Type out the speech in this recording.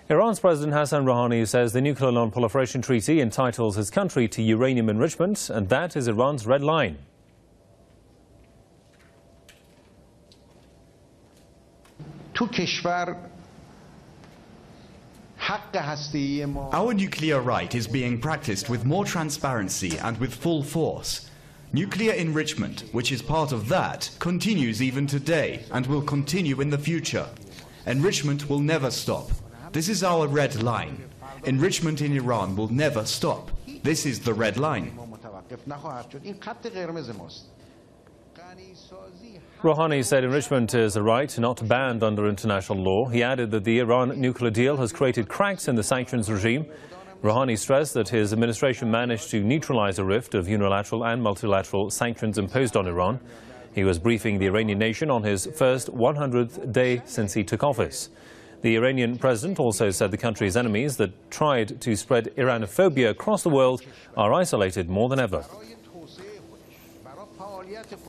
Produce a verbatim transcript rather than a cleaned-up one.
Iran's President Hassan Rouhani says the Nuclear Non-Proliferation Treaty entitles his country to uranium enrichment, and that is Iran's red line. Our nuclear right is being practiced with more transparency and with full force. Nuclear enrichment, which is part of that, continues even today and will continue in the future. Enrichment will never stop. This is our red line. Enrichment in Iran will never stop. This is the red line. Rouhani said enrichment is a right not banned under international law. He added that the Iran nuclear deal has created cracks in the sanctions regime. Rouhani stressed that his administration managed to neutralize a rift of unilateral and multilateral sanctions imposed on Iran. He was briefing the Iranian nation on his first one hundredth day since he took office. The Iranian president also said the country's enemies that tried to spread Iranophobia across the world are isolated more than ever.